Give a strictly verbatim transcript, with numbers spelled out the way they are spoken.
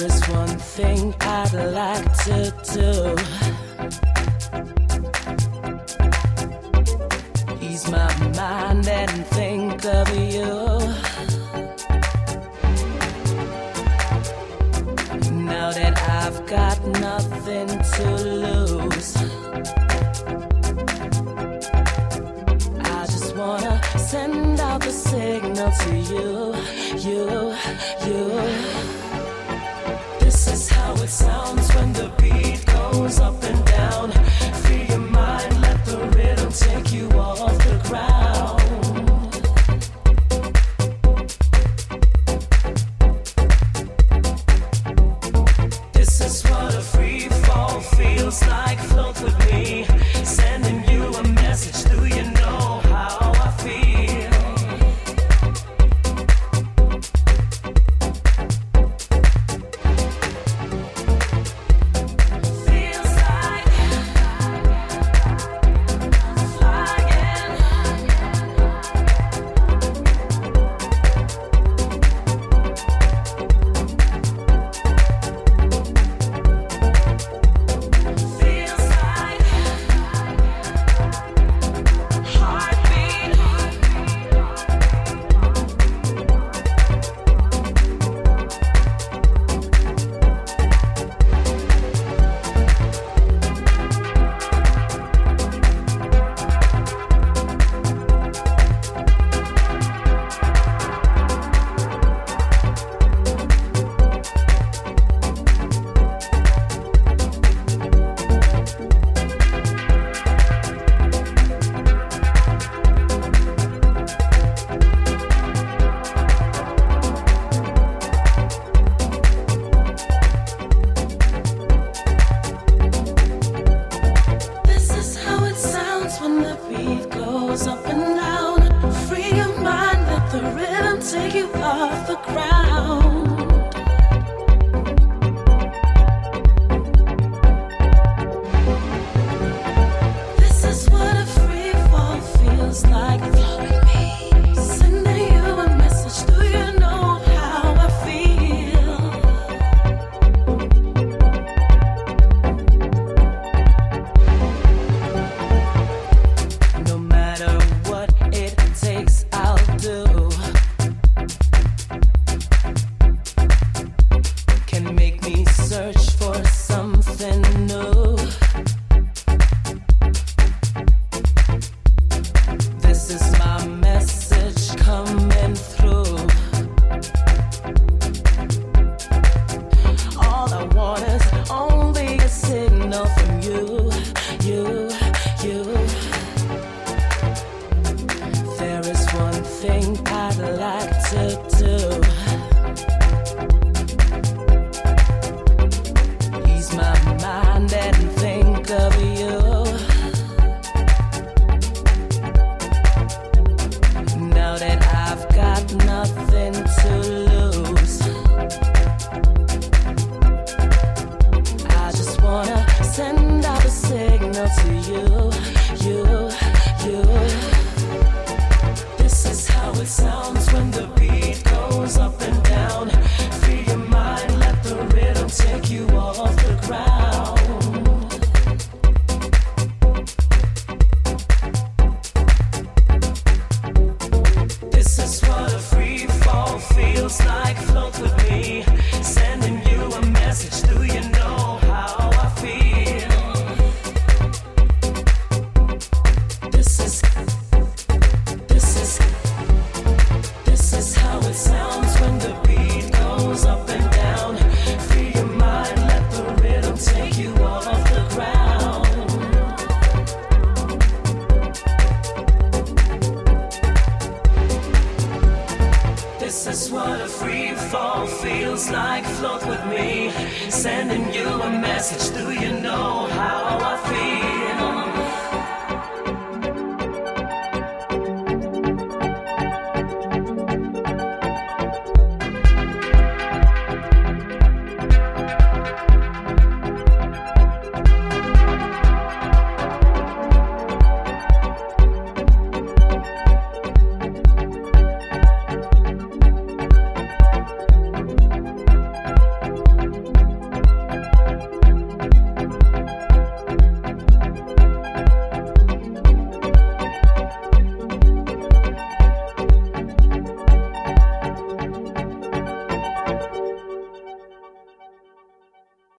is one thing I'd like to do. Ease my mind and think of you. Now that I've got nothing to lose, I just wanna send out the signal to you, you, you. This is how it sounds when the beat goes up and down. Free your mind, let the rhythm take you off the ground. This is what a free fall feels like. Float with me, sending you a message. Do you know how I feel? Feels like flying. Feels like heartbeat. This is how it sounds when the beat goes up and down. Free your mind, let the rhythm take you off the ground. This is what a free fall feels like. Flow with me, sending you a message. Do you know how I feel? No matter what it takes, I'll do. Can make me search for something new. This is my message coming through. All I want is only a signal from you, you, you. There is one thing I'd like to do. Ease my mind and think of you. Now that I've got nothing to lose, I just wanna send out a signal to you, you, you. This is how it sounds when the beat goes up and down. Free your mind, let the rhythm take you off the ground. This is what a free fall feels like. Float with me, sending you a message. Do you know how I feel? This is This is, this is how it sounds when the beat goes up and down. Free your mind, let the rhythm take you off the ground. This is what a free fall feels like. Float with me, sending you a message. Do you know how I feel?